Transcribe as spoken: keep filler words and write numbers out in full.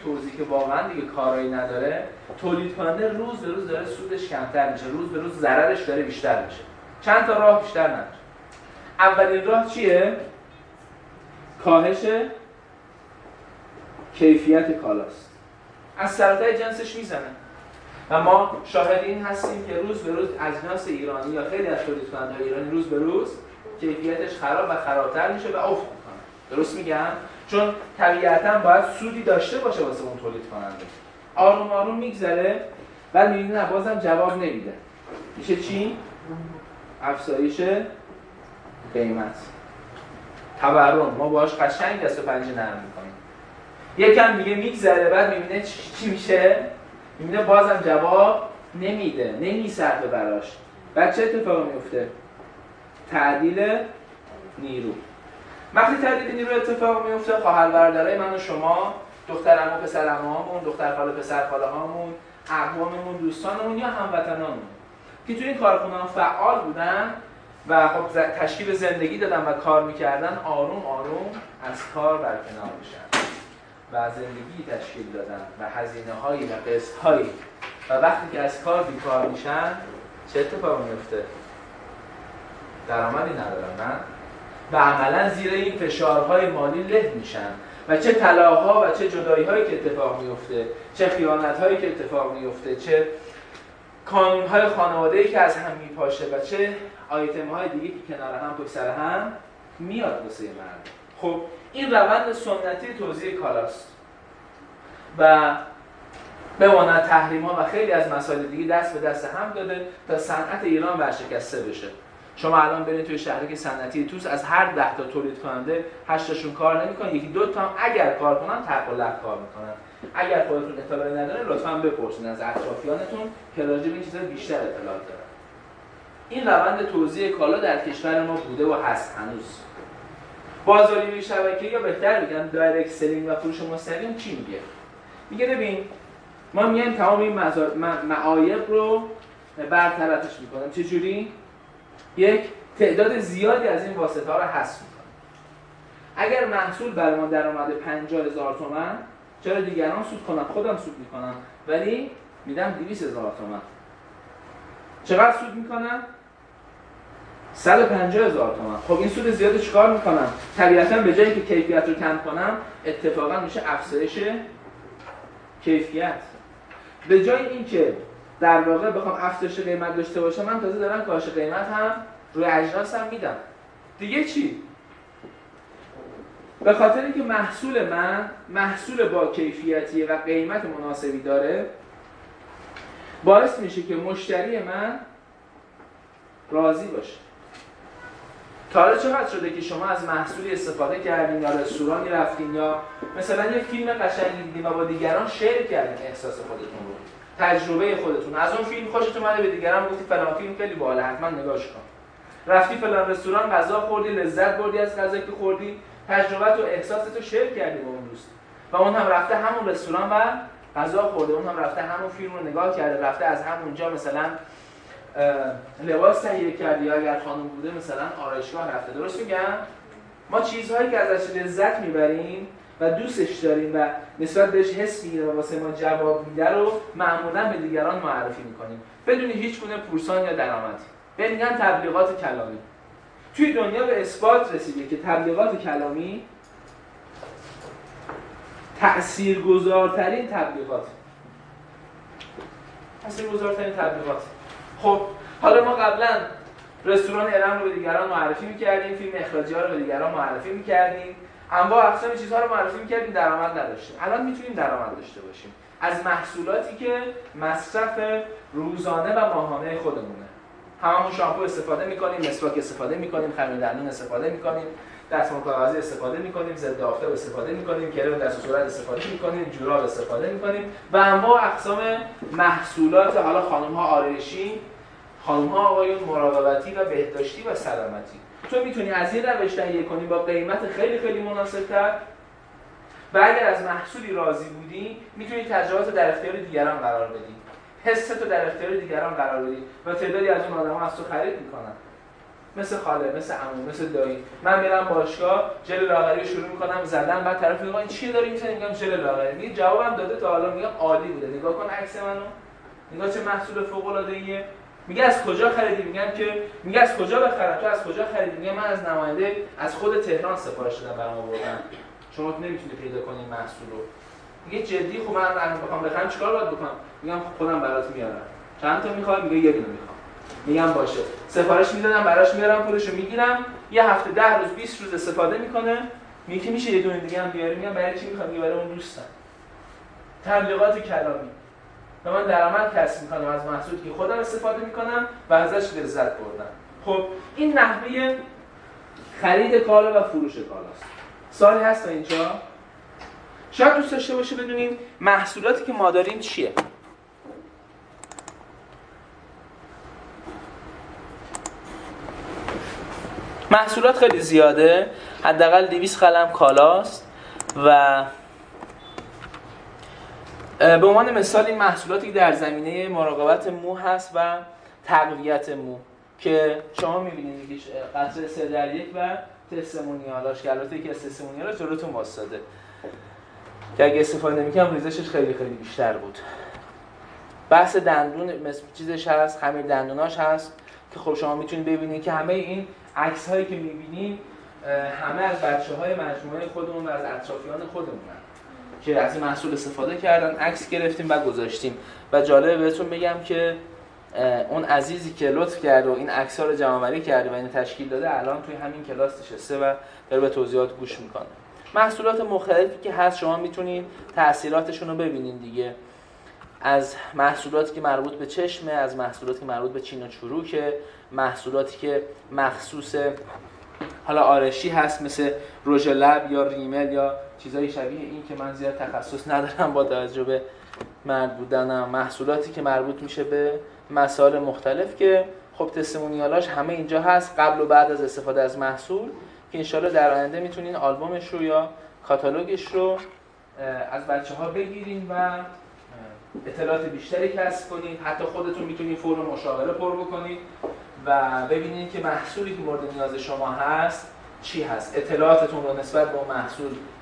توزیع که واقعا دیگه کارایی نداره، تولید کننده روز به روز داره سودش کمتر میشه، روز به روز ضررش داره بیشتر میشه. چند تا راه بیشتر نداره. اولین راه چیه؟ کاهش کیفیت کالاست. از سرطای جنسش میزنه و ما شاهد این هستیم که روز به روز اجناس ایرانی یا خیلی از تولید کننده ایرانی روز به روز کیفیتش خراب و خرابتر میشه و افت میکنه. درست میگم؟ چون طبیعتاً باید سودی داشته باشه واسه اون تولید کننده. آروم آروم میگذره بعد میبینی نه بازم جواب نمیده. میشه چی؟ افزایش قیمت. تورم. ما باهاش قشنگ دست و پنجه نرم میکنیم. یکم دیگه میگذره بعد میبینه چی, چی میشه؟ میبینه بازم جواب نمیده، نمیصرفه براش. بعد چه اتفاقی میفته؟ تعدیل نیرو. وقتی تعدیل نیرو اتفاق میفته، خواهر برادرای من و شما، دختر عمو پسر عموهامون، دختر خاله پسر خاله هامون، اقواممون، دوستانمون یا هموطنانمون که تو این کارخونه فعال بودن و خب تشکیل زندگی دادن و کار میکردن، آروم آروم از کار برکنار میشن و زندگی تشکیل دادن و هزینه هایی و قسط هایی و وقتی که از کار بیکار میشن چه اتفاقی میفته؟ درآمدی ندارن، نه؟ و عملا زیر این فشارهای مالی له میشن و چه طلاق‌ها و چه جدایی‌هایی که اتفاق میفته، چه خیانت‌هایی که اتفاق میفته، چه کانون‌های خانواده‌ای که از هم میپاشه و چه آیتم‌های دیگه که کنار هم پشت سر هم میاد واسه مرد. خب این روند سنتی توزیع کالاست و بماند تحریم‌ها و خیلی از مسائل دیگه دست به دست هم داده تا صنعت ایران ورشکسته بشه. شما الان برید توی شهرک صنعتی توس، از هر ده تا تولید کننده هشت تاشون کار نمی‌کنن، یکی دو تا اگر کار کنن طرح العقد کار می‌کنن. اگر خودتون اطلاعی ندارین لطفاً بپرسید از اطرافیانتون که راجع به این چیزا بیشتر اطلاع دارن. این روند توزیع کالا در کشور ما بوده و هست هنوز. بازاریابی شبکه‌ای یا بهتر بگم دایرکت سلینگ و فروش مستقیم چی میگه؟ میگه ببین ما میایم تمام این معایب رو برطرفش می‌کنیم. چه جوری؟ یک تعداد زیادی از این واسطه ها رو حذف می‌کنیم. اگر محصول برای ما درآمد پنجاه هزار تومان، چرا دیگران سود کنن؟ خودم سود می‌کنم ولی میدم دویست هزار تومان. چقدر سود می‌کنم؟ صد و پنجاه هزار تومان. خب این سود زیاد چیکار می‌کنم؟ طبیعتاً به جایی که کیفیت رو کم کنم، اتفاقاً میشه افزایش کیفیت. به جای اینکه در واقع بخوام افزایش قیمت داشته باشم، من تازه دارم کاهش قیمت هم روی اجناس هم میدم. دیگه چی؟ به خاطر اینکه محصول من محصول با کیفیتیه و قیمت مناسبی داره، باعث میشه که مشتری من راضی باشه. تا حالا چقدر شده که شما از محصولی استفاده کردین یا رستورانی رفتین یا مثلا یه فیلم قشنگی دیدین و با دیگران شیر کردین احساس خودتون رو، تجربه خودتون، از اون فیلم خوشتون اومده به دیگران گفتی فلان فیلم خیلی باحاله حتما نگاهش کن. رفتی فلان رستوران غذا خوردی، لذت بردی از غذایی که خوردی، تجربت و احساستو شیر کردی با اون دوست و اون هم رفته همون رستوران و غذا خورده، اون هم رفته همون فیلم رو نگاه کرده، رفته از همونجا مثلا لباس تهیه کرده یا اگر خانم بوده مثلا آرایشگاه رفته. درست میگم؟ ما چیزهایی که ازش لذت میبریم و دوستش داریم و نسبت بهش حس میگیره و واسه ما جواب میده رو معمولا به دیگران معرفی میکنیم بدون هیچ گونه پورسان یا درآمدی. به میگن تبلیغات کلامی. توی دنیا به اثبات رسیده که تبلیغات کلامی تأثیرگذارترین تبلیغات. تأثیرگذارترین تبلیغات. خب حالا ما قبلا رستوران ارم رو به دیگران معرفی میکردیم، فیلم اخراجی‌ها رو به دیگران معرفی میکردیم، انواع اقسام چیزها رو معرفی میکردیم، درآمد نداشتیم. الان میتونیم درآمد داشته باشیم از محصولاتی که مصرف روزانه و ماهانه خودمونه. هممون شامپو استفاده میکنیم، مسواک استفاده میکنیم، خمیر دندون استفاده میکنیم، دستمال کاغذی استفاده میکنیم، ضد آفتاب استفاده میکنیم، کرم دست و صورت استفاده میکنیم، جوراب استفاده میکنیم و انواع اقسام محصولات، حالا خانم ها آرایشی، خانم ها آقایون مراقبتی و بهداشتی و سلامتی. تو میتونی از این روش تهیه کنی با قیمت خیلی خیلی مناسب‌تر و اگر از محصولی راضی بودی میتونی تجربات در اختیار دیگران قرار بدی، حست تو در اختیار دیگران قرار بدی و تعدادی از اون آدم‌ها از تو خرید میکنن. مثل خاله، مثل عمو، مثل دایی. من میرم باشگاه، ژل لاغری رو شروع میکنم زدن، بعد طرف میگه این چی داری میزنی؟ میگم ژل لاغری. میگه جوابم داده تا حالا، میگم عالی بوده. نگاه کن عکس منو. نگاه چه محصول فوق العاده ایه. میگه از کجا خریدی؟ میگم که میگه از کجا بخرم؟ تو از کجا خریدی؟ میگم من از نماینده از خود تهران سفارش دادم برام آوردن. شما تو نمیتونی پیدا کنی این محصول رو. میگه جدی؟ خب من الان بخوام بخرم چیکار باید بکنم؟ میگم خودم برات میارم. چند تا میخوای؟ میگه یه دونه میخوام. میگم باشه. سفارش میدادم براش، میارم پولشو میگیرم. یه هفته ده روز بیست روز استفاده میکنه. میگه میشه یه دونه دیگه هم بیاری؟ میگم برای چی میخوام؟ میگه برای اون دوستم. تبلیغات کلامی. و من درآمد کسب میکنم از محصولی که خودم استفاده میکنم و ازش لذت بردم. خب این نحوه خرید کالا و فروش کالاست. سوالی هست تا اینجا؟ شاید دوست داشته باشه بدونیم محصولاتی که ما داریم چیه؟ محصولات خیلی زیاده، حداقل دویست قلم کالاست و به عنوان مثال این محصولاتی که در زمینه مراقبت مو هست و تقویت مو که شما می‌بینید که قطره سه در یک و تستمونیالاش که البته یکی از تستمونیالاش جلوتون واسطاده که اگه استفاده نمی‌کنم ریزشش خیلی خیلی بیشتر بود. بحث دندون مثل چیزش هست، خمیر دندوناش هست که خب شما میتونید ببینید که همه این عکس هایی که می‌بینید همه از بچه‌های مجموعه خودمون و از اطرافیان خودمونن که از این محصول استفاده کردن، عکس گرفتیم و گذاشتیم. و جالبه بهتون بگم که اون عزیزی که لطف کرد و این عکس‌ها رو جمع‌آوری کرده و اینو تشکیل داده الان توی همین کلاس نشسته و داره به توضیحات گوش میکنه. محصولات مختلفی که هست شما میتونید تأثیراتشون رو ببینید دیگه، از محصولاتی که مربوط به چشمه، از محصولاتی که مربوط به چین و چروکه، محصولاتی که مخصوص حالا آرشی هست مثل رژ لب یا ریمل یا چیزای شبیه این که من زیاد تخصص ندارم با توجه به مرد بودنم، محصولاتی که مربوط میشه به مسائل مختلف که خب تستمونیالاش همه اینجا هست قبل و بعد از استفاده از محصول که انشالله در آینده میتونین آلبومش رو یا کاتالوگش رو از بچه‌ها بگیرین و اطلاعات بیشتری کسب کنید. حتی خودتون میتونید فور مشاوره پر بکنید و ببینید که محصولی که مورد نیاز شما هست چی هست، اطلاعاتتون رو نسبت به اون محصول